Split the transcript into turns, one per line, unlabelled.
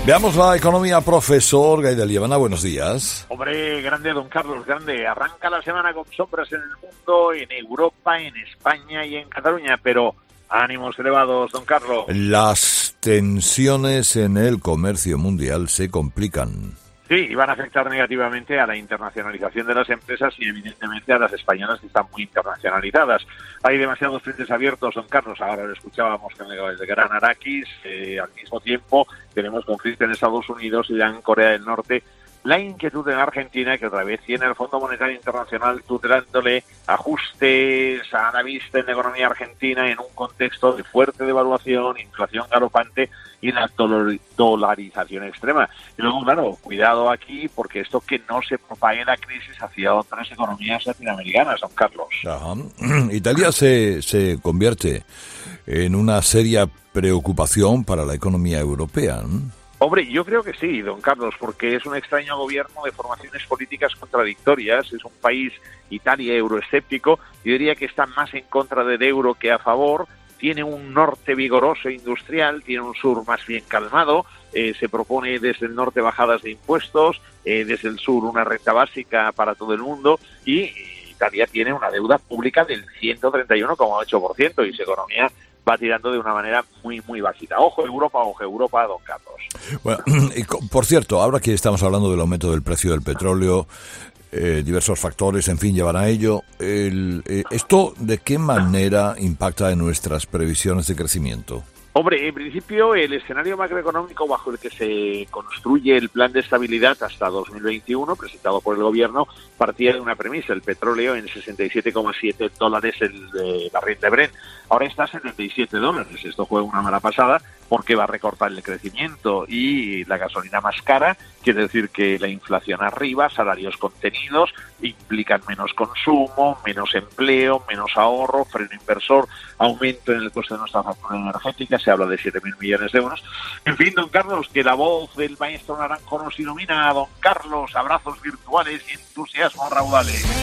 Veamos la economía, profesor Gaidel Liebana, buenos días.
Hombre, grande, don Carlos, grande. Arranca la semana con sombras en el mundo, en Europa, en España y en Cataluña, pero ánimos elevados, don Carlos.
Las tensiones en el comercio mundial se complican.
Sí, y van a afectar negativamente a la internacionalización de las empresas y evidentemente a las españolas que están muy internacionalizadas. Hay demasiados frentes abiertos, don Carlos. Ahora lo escuchábamos con el gran Arakis. Al mismo tiempo tenemos conflicto en Estados Unidos y en Corea del Norte. La inquietud en Argentina, que otra vez tiene el Fondo Monetario Internacional tutelándole ajustes a la vista en la economía argentina en un contexto de fuerte devaluación, inflación galopante y la dolarización extrema. Y luego, claro, cuidado aquí, porque esto que no se propague la crisis hacia otras economías latinoamericanas, don Carlos.
Ajá. Italia se convierte en una seria preocupación para la economía europea, ¿no?
Hombre, yo creo que sí, don Carlos, porque es un extraño gobierno de formaciones políticas contradictorias. Es un país, Italia, euroescéptico. Yo diría que está más en contra del euro que a favor. Tiene un norte vigoroso e industrial, tiene un sur más bien calmado. Se propone desde el norte bajadas de impuestos, desde el sur una renta básica para todo el mundo y Italia tiene una deuda pública del 131,8% y su economía va tirando de una manera muy, muy básica. Ojo Europa, don Carlos.
Bueno, y por cierto, ahora que estamos hablando del aumento del precio del petróleo, diversos factores, en fin, llevan a ello. ¿Esto de qué manera impacta en nuestras previsiones de crecimiento?
Hombre, en principio el escenario macroeconómico bajo el que se construye el plan de estabilidad hasta 2021, presentado por el gobierno, partía de una premisa, el petróleo en $67,7 el barril de Brent. Ahora está a $77. Esto fue una mala pasada porque va a recortar el crecimiento y la gasolina más cara, quiere decir que la inflación arriba, salarios contenidos, implican menos consumo, menos empleo, menos ahorro, freno inversor, aumento en el coste de nuestra factura energética, se habla de 7.000 millones de euros. En fin, don Carlos, que la voz del maestro Naranjo nos ilumina. Don Carlos, abrazos virtuales y entusiasmo raudales.